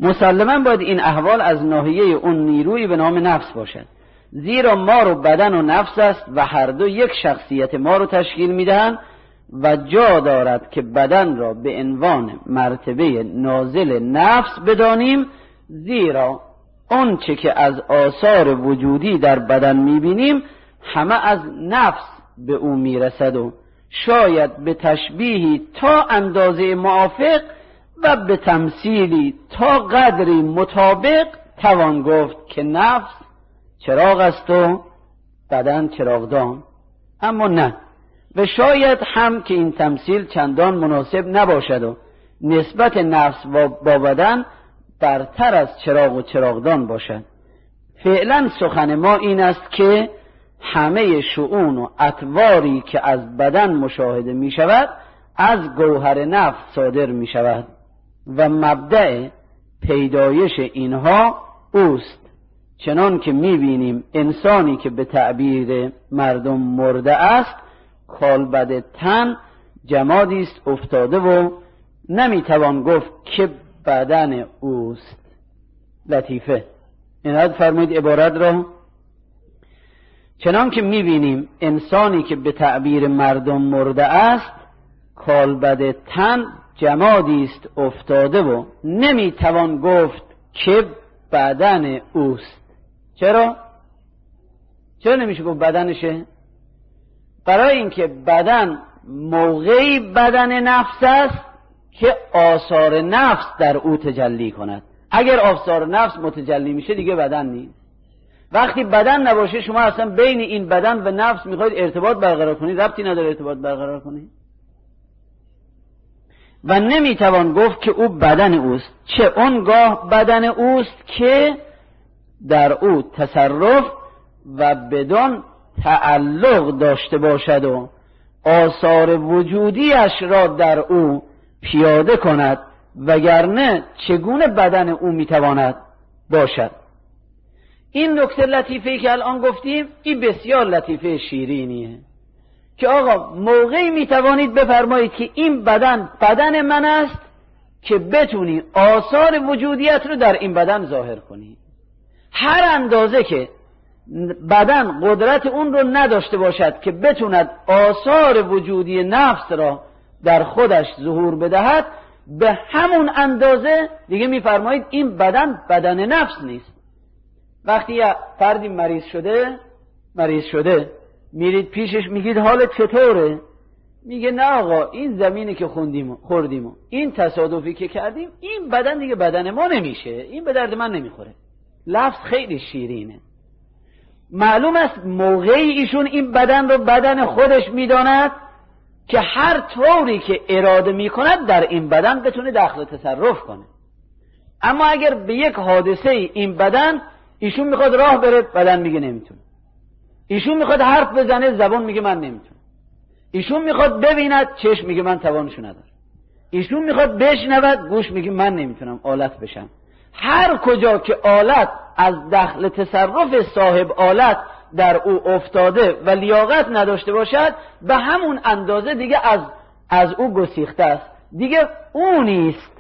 S2: مسلما باید این احوال از ناحیه اون نیروی به نام نفس باشد، زیرا ما رو بدن و نفس است و هر دو یک شخصیت ما رو تشکیل میدهند و جا دارد که بدن را به عنوان مرتبه نازل نفس بدانیم، زیرا آنچه که از آثار وجودی در بدن میبینیم همه از نفس به او میرسد و شاید به تشبیهی تا اندازه موافق و به تمثیلی تا قدری مطابق توان گفت که نفس چراغ است و بدن چراغدان. اما نه، و شاید هم که این تمثیل چندان مناسب نباشد و نسبت نفس با بدن برتر از چراغ و چراغدان باشد. فعلا سخن ما این است که همه شؤون و اطواری که از بدن مشاهده می شود از گوهر نفس صادر می شود و مبدأ پیدایش اینها اوست. چنان که می بینیم انسانی که به تعبیر مردم مرده است، کالبد تن جمادی است افتاده و نمی توان گفت که بدن اوست. لطیفه اینقدر فرمایید عبارت را. چنان که می بینیم انسانی که به تعبیر مردم مرده است، کالبد تن جمادی است افتاده و نمی توان گفت که بدن اوست. چرا؟ چرا نمیشه گفت بدنشه؟ برای اینکه بدن موقعی بدن نفس است که آثار نفس در او تجلی کند. اگر آثار نفس متجلی میشه دیگه بدن نیست. وقتی بدن نباشه شما اصلا بین این بدن و نفس میخواید ارتباط برقرار کنید، ربطی نداره ارتباط برقرار کنید و نمیتوان گفت که او بدن اوست. چه اونگاه بدن اوست که در او تصرف و بدون تعلق داشته باشد و آثار وجودیش را در او پیاده کند، وگرنه چگونه بدن او میتواند باشد. این نکته لطیفه‌ای که الان گفتیم این بسیار لطیفه شیرینیه که آقا موقعی میتوانید بفرمایید که این بدن بدن من است که بتونی آثار وجودیت رو در این بدن ظاهر کنی. هر اندازه که بدن قدرت اون رو نداشته باشد که بتوند آثار وجودی نفس را در خودش ظهور بدهد، به همون اندازه دیگه میفرمایید این بدن بدن نفس نیست. وقتی یه فردی مریض شده مریض شده میرید پیشش میگید حالت چطوره؟ میگه نه آقا این زمینی که خوندیم خوردیم این تصادفی که کردیم این بدن دیگه بدن ما نمیشه، این به درد من نمیخوره. لفظ خیلی شیرینه. معلوم است موقعی ایشون این بدن رو بدن خودش میداند که هر طوری که اراده میکند در این بدن بتونه دخل تصرف کنه. اما اگر به یک حادثه این بدن ایشون میخواد راه بره بدن میگه نمیتونه، ایشون میخواد حرف بزنه زبان میگه من نمیتونم، ایشون میخواد ببیند چشم میگه من توانشو ندارم، ایشون میخواد بشنود گوش میگه من نمیتونم آلت بشم. هر کجا که آلت از دخل تصرف صاحب آلت در او افتاده و لیاقت نداشته باشد، به همون اندازه دیگه از از او گسیخته است، دیگه او نیست.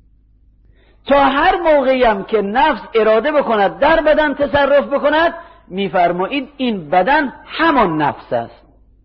S2: تا هر موقعی هم که نفس اراده بکند در بدن تصرف بکند، میفرمایید این بدن همان نفس است،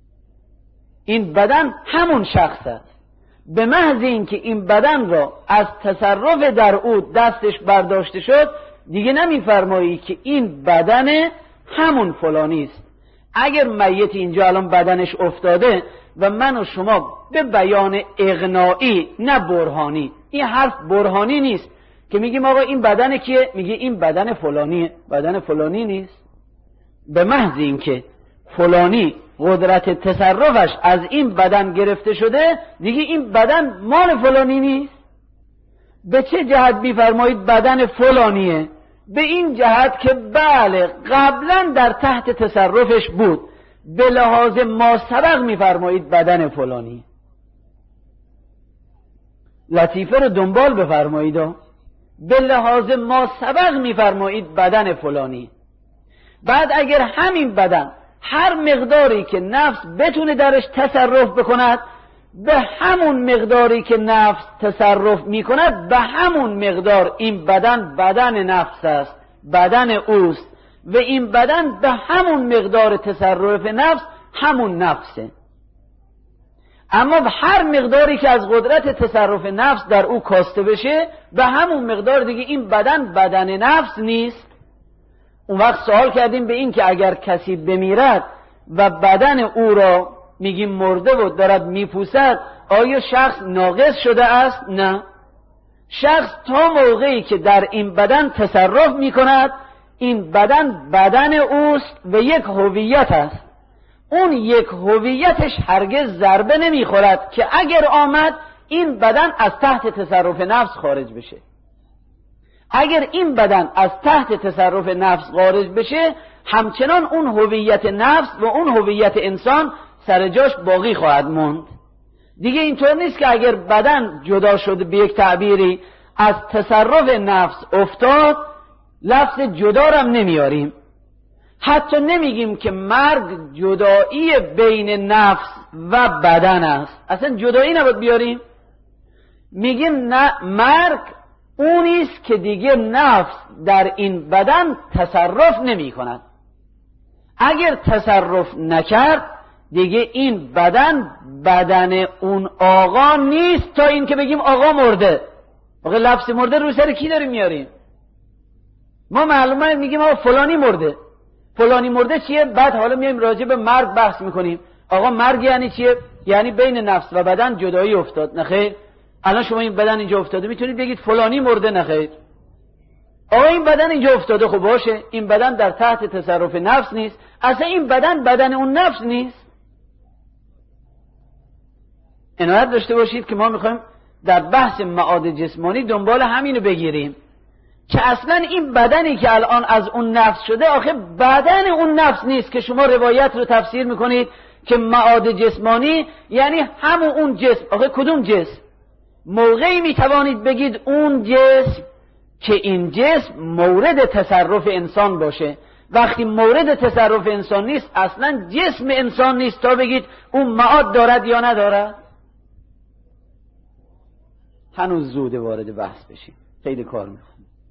S2: این بدن همون شخص است. به محض اینکه این بدن را از تصرف در او دستش برداشته شد، دیگه نمیفرمایی که این بدن همون فلانی است. اگر میت اینجا الان بدنش افتاده و من و شما به بیان اغنایی نه برهانی، این حرف برهانی نیست که میگیم آقا این بدن کیه، میگه این بدن فلانیه، بدن فلانی نیست. به محض اینکه فلانی قدرت تصرفش از این بدن گرفته شده، دیگه این بدن مال فلانی نیست. به چه جهت میفرمایید بدن فلانیه؟ به این جهت که بله قبلا در تحت تصرفش بود، به لحاظ ما سبق میفرمایید بدن فلانی. لطیفه رو دنبال بفرمایید، به لحاظ ما سبق میفرمایید بدن فلانی. بعد اگر همین بدن هر مقداری که نفس بتونه درش تصرف بکند به همون مقداری که نفس تصرف می کند به همون مقدار این بدن بدن نفس است، بدن اوست، و این بدن به همون مقدار تصرف نفس همون نفسه. اما هر مقداری که از قدرت تصرف نفس در او کاسته بشه به همون مقدار دیگه این بدن بدن نفس نیست. اون وقت سوال کردیم به این که اگر کسی بمیرد و بدن او را میگیم مرده و دارد میپوسد، آیا شخص ناقص شده است؟ نه، شخص تا موقعی که در این بدن تصرف میکند این بدن بدن اوست و یک هویت است. اون یک هویتش هرگز ضربه نمیخورد که اگر آمد این بدن از تحت تصرف نفس خارج بشه. اگر این بدن از تحت تصرف نفس خارج بشه همچنان اون هویت نفس و اون هویت انسان سر جاش باقی خواهد موند. دیگه اینطور نیست که اگر بدن جدا شد به یک تعبیری از تصرف نفس افتاد لفظ جدا رو هم نمیاریم، حتی نمیگیم که مرگ جدایی بین نفس و بدن است، اصلا جدایی نباید بیاریم. میگیم نه، مرگ اونیست که دیگه نفس در این بدن تصرف نمی کند. اگر تصرف نکرد دیگه این بدن بدن اون آقا نیست تا این که بگیم آقا مرده. آقا لفظ مرده رو سر کی داریم میاریم؟ ما معلومه میگیم آقا فلانی مرده. فلانی مرده چیه؟ بعد حالا میایم راجع به مرگ بحث میکنیم. آقا مرگ یعنی چیه؟ یعنی بین نفس و بدن جدایی افتاد. نخیر، الان شما این بدن اینجا افتاده میتونید بگید فلانی مرده؟ نخیر. آقا این بدن اینجا افتاده، خب باشه، این بدن در تحت تصرف نفس نیست، اصلا این بدن بدن اون نفس نیست. عنایت داشته باشید که ما میخوایم در بحث معاد جسمانی دنبال همینو بگیریم که اصلا این بدنی که الان از اون نفس شده آخه بدن اون نفس نیست که شما روایت رو تفسیر میکنید که معاد جسمانی یعنی همون اون جسم. آخه کدوم جسم؟ موقعی میتوانید بگید اون جسم که این جسم مورد تصرف انسان باشه. وقتی مورد تصرف انسان نیست اصلا جسم انسان نیست تا بگید اون معاد دارد یا ندارد. هنوز زوده وارد بحث بشیم، خیلی کار میخوام.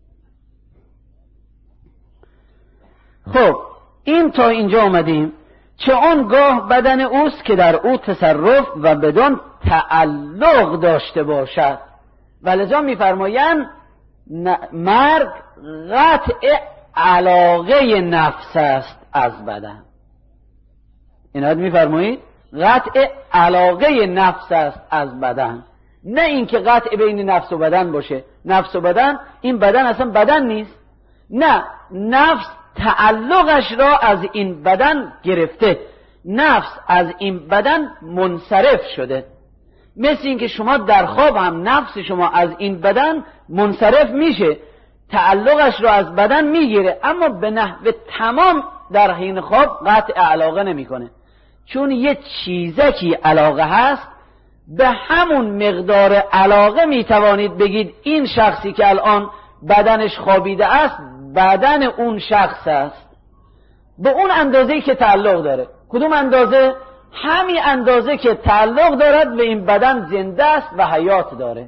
S2: خب این تا اینجا آمدیم چه آنگاه بدن اوست که در او تصرف و بدان تعلق داشته باشد. ولذا میفرمایند مرگ قطع علاقه نفس است از بدن. اینات میفرمایید قطع علاقه نفس است از بدن، نه اینکه قطع بین نفس و بدن باشه. نفس و بدن، این بدن اصلا بدن نیست، نه، نفس تعلقش را از این بدن گرفته، نفس از این بدن منصرف شده. مثل اینکه شما در خواب هم نفس شما از این بدن منصرف میشه، تعلقش را از بدن میگیره، اما به نحو تمام در حین خواب قطع علاقه نمیکنه، چون یه چیزکی علاقه هست. به همون مقدار علاقه میتوانید بگید این شخصی که الان بدنش خوابیده است بدن اون شخص است، به اون اندازه‌ای که تعلق داره. کدوم اندازه؟ همین اندازه که تعلق دارد به این بدن زنده است و حیات داره.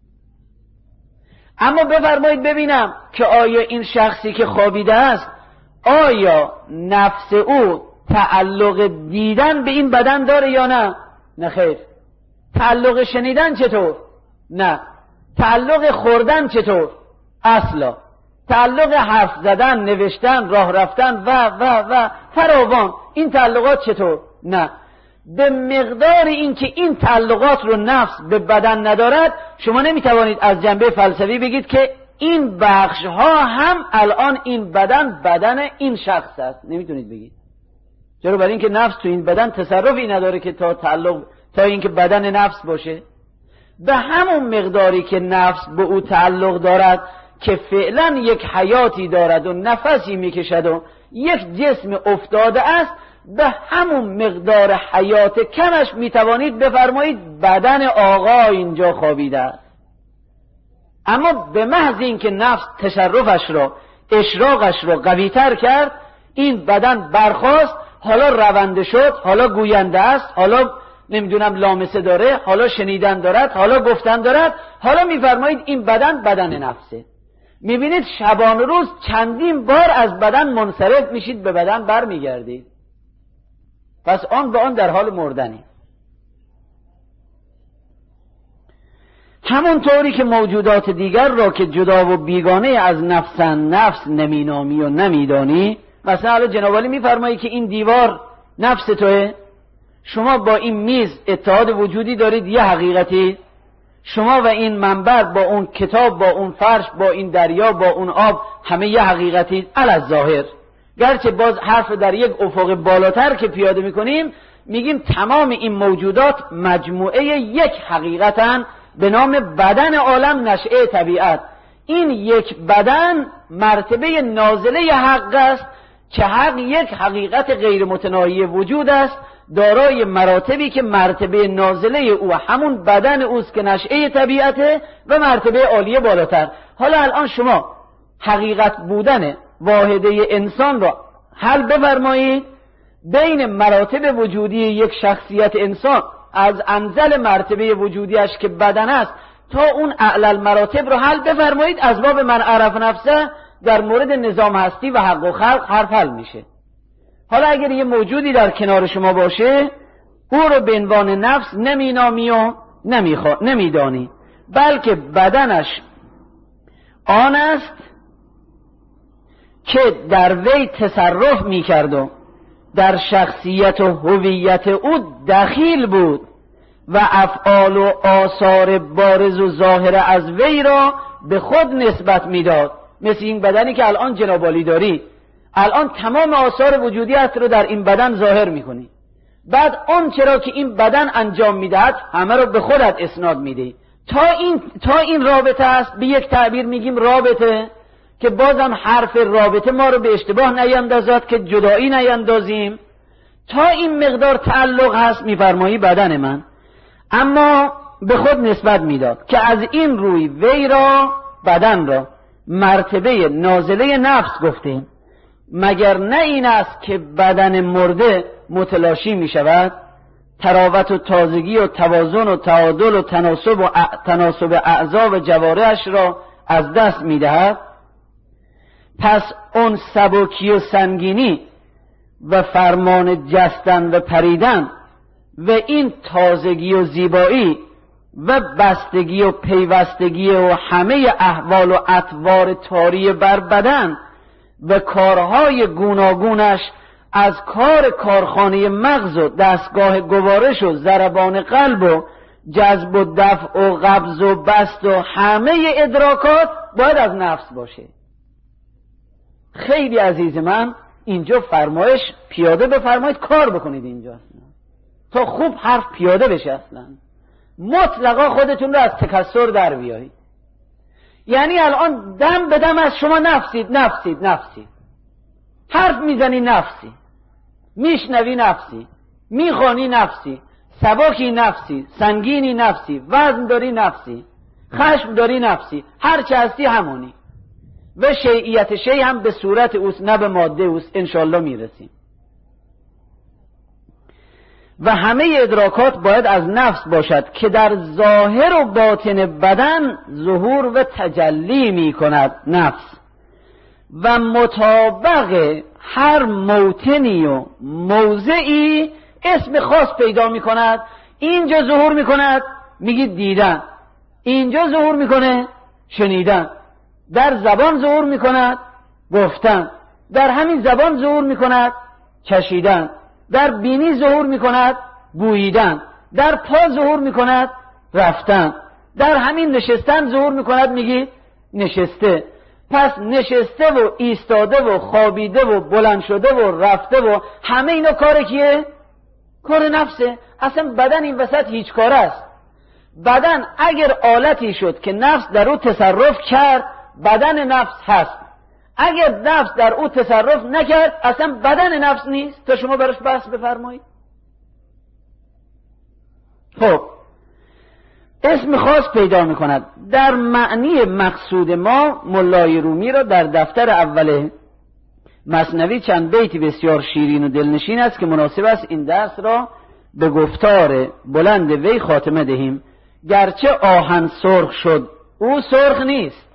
S2: اما بفرمایید ببینم که آیا این شخصی که خوابیده است آیا نفس او تعلق دیدن به این بدن داره یا نه؟ نه خیر. تعلق شنیدن چطور؟ نه. تعلق خوردن چطور؟ اصلا. تعلق حرف زدن، نوشتن، راه رفتن و و و فراوان، این تعلقات چطور؟ نه. به مقدار اینکه این تعلقات رو نفس به بدن ندارد شما نمیتوانید از جنبه فلسفی بگید که این بخش ها هم الان این بدن بدن این شخص است. نمیتونید بگید. چرا؟ برای اینکه نفس تو این بدن تصرفی نداره که تا تعلق تا اینکه بدن نفس باشه. به همون مقداری که نفس به او تعلق دارد که فعلا یک حیاتی دارد و نفسی میکشد و یک جسم افتاده است، به همون مقدار حیات کمش میتوانید بفرمایید بدن آقا اینجا خوابیده است. اما به محض اینکه نفس تشرفش را، اشراقش را قوی تر کرد، این بدن برخاست، حالا رونده شد، حالا گوینده است، حالا نمیدونم لامسه داره، حالا شنیدن دارد، حالا گفتن دارد، حالا میفرمایید این بدن بدن نفسه. میبینید شبان روز چندین بار از بدن منصرف میشید، به بدن برمیگردید، پس آن به آن در حال مردنی. همونطوری که موجودات دیگر را که جدا و بیگانه از نفسن نفس نمینامی و نمیدانی. مثلا حالا جناب عالی میفرمایی که این دیوار نفس توه، شما با این میز اتحاد وجودی دارید، یه حقیقتی. شما و این منبر با اون کتاب، با اون فرش، با این دریا، با اون آب، همه یه حقیقتی علی ظاهر. گرچه باز حرف در یک افق بالاتر که پیاده میکنیم میگیم تمام این موجودات مجموعه یک حقیقتن به نام بدن عالم، نشأه طبیعت. این یک بدن مرتبه نازله حق است که حق یک حقیقت غیر متناهی وجود است، دارای مراتبی که مرتبه نازله او همون بدن اوست که نشأه طبیعته و مرتبه عالیه بالاتر. حالا الان شما حقیقت بودن واحده انسان را حل بفرمایید، بین مراتب وجودی یک شخصیت انسان از انزل مرتبه وجودیش که بدن است تا اون اعلی مراتب رو حل بفرمایید، از باب من عرف نفسه در مورد نظام هستی و حق و خلق حرف حل میشه. حالا اگر یه موجودی در کنار شما باشه، او رو به عنوان نفس نمینامی و نمیدانی، بلکه بدنش آن است که در وی تصرف میکرد و در شخصیت و هویت او دخیل بود و افعال و آثار بارز و ظاهر از وی را به خود نسبت میداد. مثل این بدنی که الان جناب عالی داری، الان تمام آثار وجودی است رو در این بدن ظاهر میکنی، بعد اون چرا که این بدن انجام میدهد همه رو به خودت اسناد میدی. تا این تا این رابطه است، به یک تعبیر میگیم رابطه، که بازم حرف رابطه ما رو به اشتباه نیندازد که جدایی نیندازیم. تا این مقدار تعلق هست میفرمایی بدن من، اما به خود نسبت میداد که از این روی وی را، بدن را، مرتبه نازله نفس گفتیم. مگر نه این است که بدن مرده متلاشی می شود، تراوت و تازگی و توازن و تعادل و تناسب و تناسب اعضا و جوارحش را از دست می دهد؟ پس اون سبکی و سنگینی و فرمان جستن و پریدن و این تازگی و زیبایی و بستگی و پیوستگی و همه احوال و اطوار طاری بر بدن و کارهای گوناگونش از کار کارخانه مغز و دستگاه گوارش و ضربان قلب و جذب و دفع و قبض و بست و همه ادراکات باید از نفس باشه. خیلی عزیز من، اینجا فرمایش پیاده بفرمایید، کار بکنید اینجا اصلا تا خوب حرف پیاده بشه. اصلا مطلقا خودتون رو از تکسر در بیایید. یعنی الان دم به دم از شما نفسید نفسید نفسید، حرف میزنی نفسی، میشنوی نفسی، میخوانی نفسی، سبکی نفسی، سنگینی نفسی، وزن داری نفسی، خشم داری نفسی، هر چه هستی همونی. و شیعیت شیع هم به صورت اوست نه به ماده اوست، انشالله میرسیم. و همه ادراکات باید از نفس باشد که در ظاهر و باطن بدن ظهور و تجلی می کند نفس، و مطابق هر موطنی و موضعی اسم خاص پیدا می کند. اینجا ظهور می کند میگید دیدن، اینجا ظهور می کنه شنیدن، در زبان ظهور می کند گفتن، در همین زبان ظهور می کند چشیدن، در بینی ظهور می کند بوییدن، در پا ظهور می کند رفتن، در همین نشستن ظهور می کند میگی نشسته. پس نشسته و ایستاده و خوابیده و بلند شده و رفته و همه اینا کار کیه؟ کار نفسه. اصلا بدن این وسط هیچ کار است. بدن اگر آلتی شد که نفس در او تصرف کرد، بدن نفس هست. اگر نفس در او تصرف نکرد، اصلا بدن نفس نیست. تا شما براش بحث بفرمایید. خب اسم خاص پیدا میکند. در معنی مقصود ما ملای رومی را در دفتر اول مثنوی چند بیتی بسیار شیرین و دلنشین است که مناسب است این درس را به گفتار بلند وی خاتمه دهیم. گرچه آهن سرخ شد او سرخ نیست.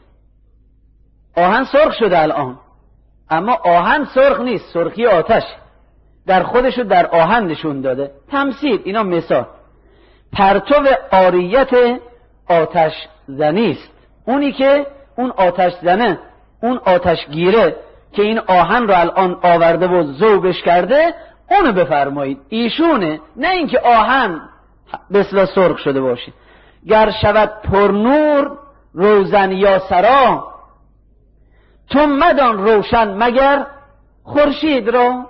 S2: آهن سرخ شده الان، اما آهن سرخ نیست، سرخی آتش در خودشو در آهن نشون داده. تمثیل، اینا مثال. پرتو عاریت آتش زنی است. اونی که اون آتش زنه، اون آتش گیره که این آهن رو الان آورده و ذوبش کرده، اونو بفرمایید. ایشونه، نه اینکه آهن بسلا سرخ شده باشه. گر شود پر نور روزن یا سرا، تو مدان روشن مگر خورشید را.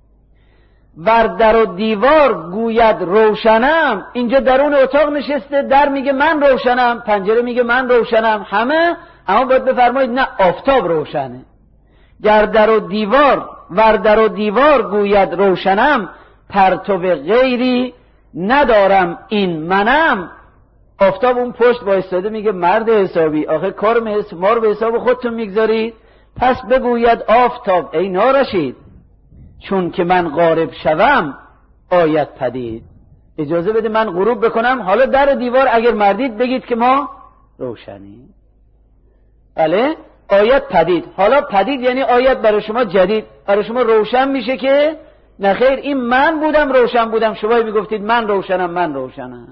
S2: ور در و دیوار گوید روشنم، اینجا درون اتاق نشسته، در میگه من روشنم، پنجره میگه من روشنم، همه، اما باید بفرمایید نه، آفتاب روشنه. گر در و دیوار ور در و دیوار گوید روشنم، پرتو غیری ندارم این منم. آفتاب اون پشت وایستاده میگه مرد حسابی، آخه کار ما رو به حساب خودتون میگذارید؟ پس بگوید آفتاب ای نارشید، چون که من غارب شوم آید پدید. اجازه بده من غروب بکنم، حالا در دیوار اگر مردید بگید که ما روشنیم. بله، آید پدید. حالا پدید یعنی آید برای شما جدید، برای شما روشن میشه که نخیر این من بودم روشن بودم، شما میگفتید من روشنم من روشنم.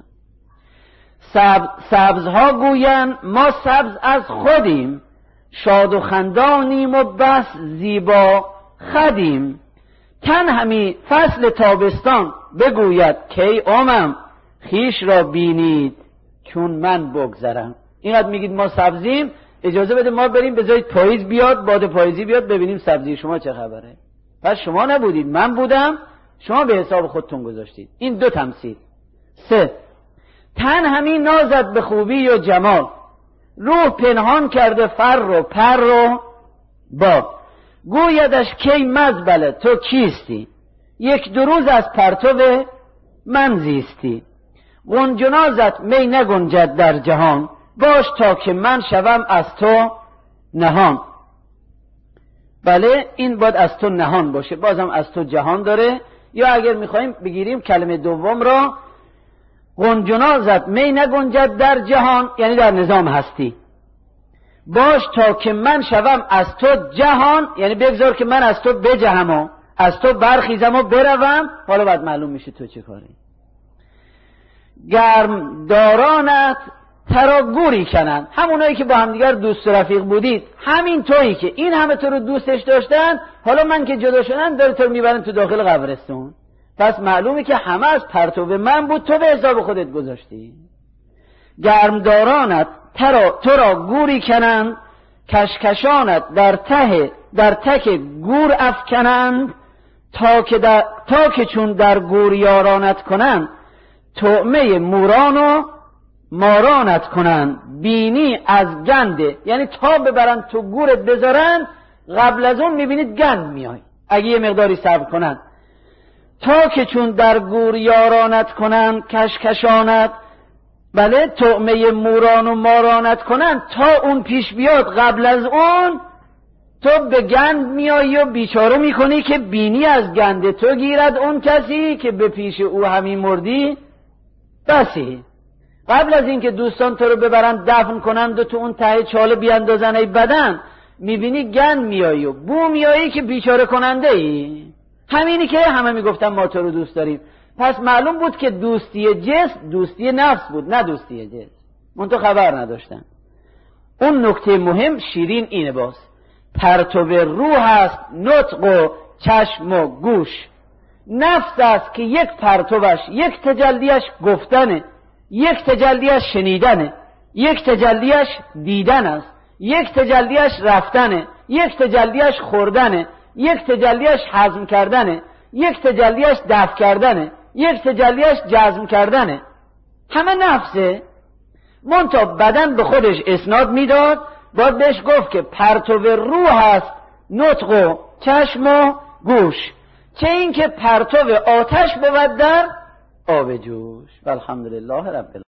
S2: سبز سبزها گوین ما سبز از خودیم، شاد و خندانیم و بس زیبا خدیم. تن همی فصل تابستان بگوید کی آمم، خیش را بینید چون من بگذرم. اینقدر میگید ما سبزیم، اجازه بده ما بریم بذارید پاییز بیاد، باد پاییزی بیاد، ببینیم سبزی شما چه خبره. پس شما نبودید، من بودم، شما به حساب خودتون گذاشتید. این دو تمثیل. سه، تن همین نازد به خوبی و جمال، روح پنهان کرده فر و پر و باب. گویدش کی مزبله تو کیستی، یک دو روز از پرتو من زیستی. گنجنازت می نگنجد در جهان، باش تا که من شوم از تو نهان. بله، این باید از تو نهان باشه، بازم از تو جهان داره. یا اگر میخواییم بگیریم کلمه دوم را، گنجنازت می نگنجد در جهان یعنی در نظام هستی. باش تا که من شوم از تو جهان یعنی بگذار که من از تو بجهم و از تو برخیزم و بروم. حالا باید معلوم میشه تو چه کاری. گرم دارانت ترا گوری کنن، همونایی که با همدیگر دوست و رفیق بودید، همین تویی که این همه تو رو دوستش داشتن، حالا من که جدا شدن داره تو رو میبرن تو داخل قبرستون. پس معلومه که همه از پرتو من بود، تو به حساب خودت گذاشتی. گرمدارانت تو را گوری کنند، کشکشانت در ته در تک گور افکنند. تا که, در تا که چون در گور یارانت کنند، طعمه موران و مارانت کنند. بینی از گنده یعنی تا ببرن تو گورت بذارن، قبل از اون میبینید گند میای اگه یه مقداری صبر کنند. تا که چون در گور یارانت کنند، کشکشانت، بله، طعمه موران و مارانت کنند، تا اون پیش بیاد قبل از اون تو به گند میایی و بیچاره میکنی که بینی از گند تو گیرد اون کسی که به پیش او همین مردی بسی. قبل از اینکه دوستان تو رو ببرن دفن کنند و تو اون ته چاله بیاندازن ای بدن، میبینی گند میایی و بو میایی که بیچاره کننده ای. همینی که همه میگفتن ما تو رو دوست داریم. پس معلوم بود که دوستی جسم دوستی نفس بود، نه دوستی جسم. من تو خبر نداشتن. اون نکته مهم شیرین اینه، باز پرتو روح است نطق و چشم و گوش. نفس است که یک پرتوش، یک تجلیش گفتنه، یک تجلیش شنیدنه، یک تجلیش دیدن است، یک تجلیش رفتنه، یک تجلیش خوردنه، یک تجلیش هضم کردنه، یک تجلیش دفع کردنه، یک تجلیش جزم کردنه. همه نفسه. منتها بدن به خودش اسناد میداد، باید بهش گفت که پرتو روح است نطق و چشم و گوش. چه این که پرتو آتش بود در آب جوش. والحمدلله رب العالمین.